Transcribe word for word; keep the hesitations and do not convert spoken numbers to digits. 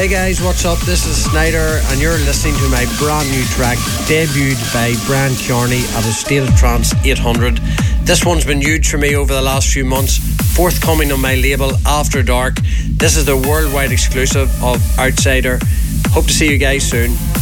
Hey guys, what's up? This is Snyder and you're listening to my brand new track debuted by Brian Kearney at a State of Trance eight hundred. This one's been huge for me over the last few months, forthcoming on my label After Dark. This is the worldwide exclusive of Outsider. Hope to see you guys soon.